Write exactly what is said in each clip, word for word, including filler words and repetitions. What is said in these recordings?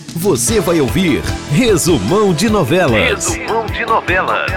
Você vai ouvir Resumão de Novelas. Resumão de Novelas.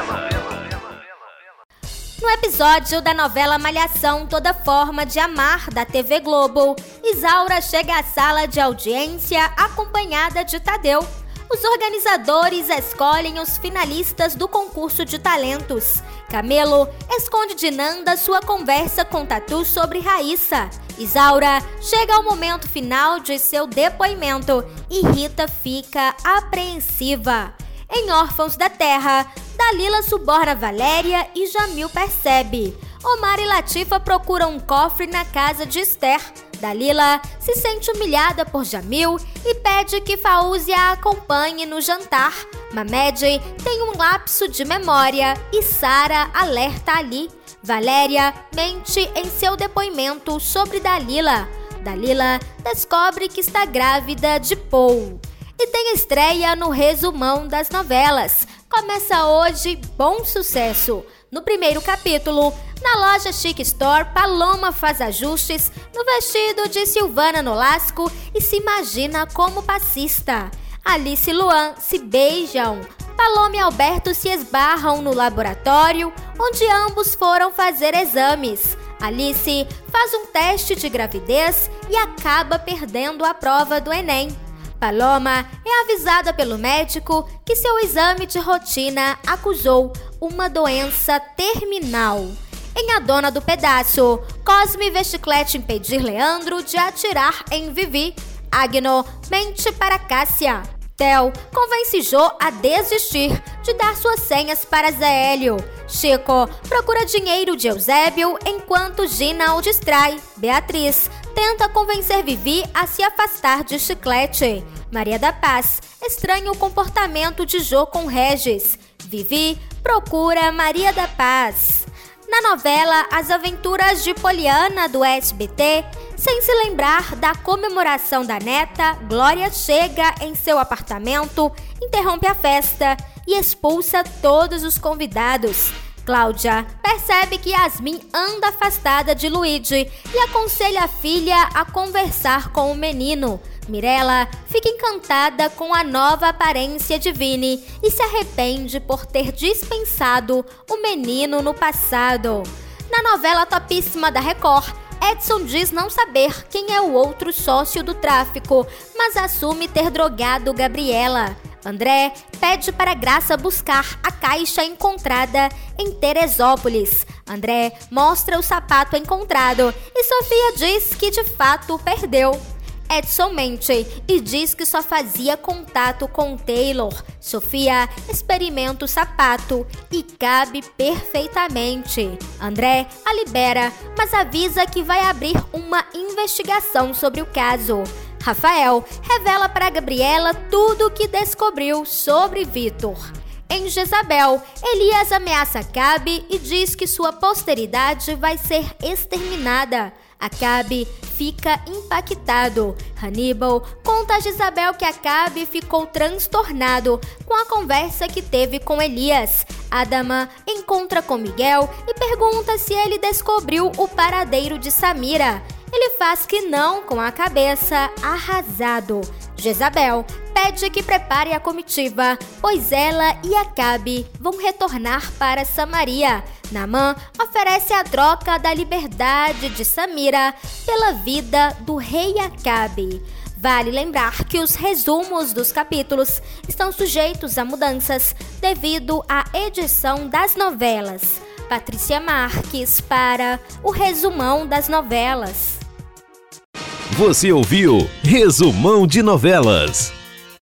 No episódio da novela Malhação Toda Forma de Amar, da T V Globo, Isaura chega à sala de audiência acompanhada de Tadeu. Os organizadores escolhem os finalistas do concurso de talentos. Camelo esconde de Nanda sua conversa com Tatu sobre Raíssa. Isaura chega ao momento final de seu depoimento e Rita fica apreensiva. Em Órfãos da Terra, Dalila suborna Valéria e Jamil percebe. Omar e Latifa procuram um cofre na casa de Esther. Dalila se sente humilhada por Jamil e pede que Fauzi a acompanhe no jantar. Mamed tem um lapso de memória e Sara alerta Ali. Valéria mente em seu depoimento sobre Dalila. Dalila descobre que está grávida de Paul. E tem estreia no Resumão das Novelas. Começa hoje Bom Sucesso. No primeiro capítulo, na loja Chic Store, Paloma faz ajustes no vestido de Silvana Nolasco e se imagina como passista. Alice e Luan se beijam. Paloma e Alberto se esbarram no laboratório, onde ambos foram fazer exames. Alice faz um teste de gravidez e acaba perdendo a prova do Enem. Paloma é avisada pelo médico que seu exame de rotina acusou uma doença terminal. Em A Dona do Pedaço, Cosme vê Chiclete impedir Leandro de atirar em Vivi. Agno mente para Cássia. Theo convence Jô a desistir de dar suas senhas para Zé Hélio. Chico procura dinheiro de Eusébio enquanto Gina o distrai. Beatriz tenta convencer Vivi a se afastar de Chiclete. Maria da Paz estranha o comportamento de Jô com Regis. Vivi procura Maria da Paz. Na novela As Aventuras de Poliana, do S B T, sem se lembrar da comemoração da neta, Glória chega em seu apartamento, interrompe a festa e expulsa todos os convidados. Cláudia percebe que Yasmin anda afastada de Luigi e aconselha a filha a conversar com o menino. Mirella fica encantada com a nova aparência de Vini e se arrepende por ter dispensado o menino no passado. Na novela topíssima da Record, Edson diz não saber quem é o outro sócio do tráfico, mas assume ter drogado Gabriela. André pede para Graça buscar a caixa encontrada em Teresópolis. André mostra o sapato encontrado e Sofia diz que de fato perdeu. Edson mente e diz que só fazia contato com Taylor. Sofia experimenta o sapato e cabe perfeitamente. André a libera, mas avisa que vai abrir uma investigação sobre o caso. Rafael revela para Gabriela tudo o que descobriu sobre Vitor. Em Jezabel, Elias ameaça Acabe e diz que sua posteridade vai ser exterminada. Acabe fica impactado. Hannibal conta a Jezabel que Acabe ficou transtornado com a conversa que teve com Elias. Adama encontra com Miguel e pergunta se ele descobriu o paradeiro de Samira. Ele faz que não, com a cabeça arrasado. Jezabel pede que prepare a comitiva, pois ela e Acabe vão retornar para Samaria. Naamã oferece a troca da liberdade de Samira pela vida do rei Acabe. Vale lembrar que os resumos dos capítulos estão sujeitos a mudanças devido à edição das novelas. Patrícia Marques para o Resumão das Novelas. Você ouviu Resumão de Novelas.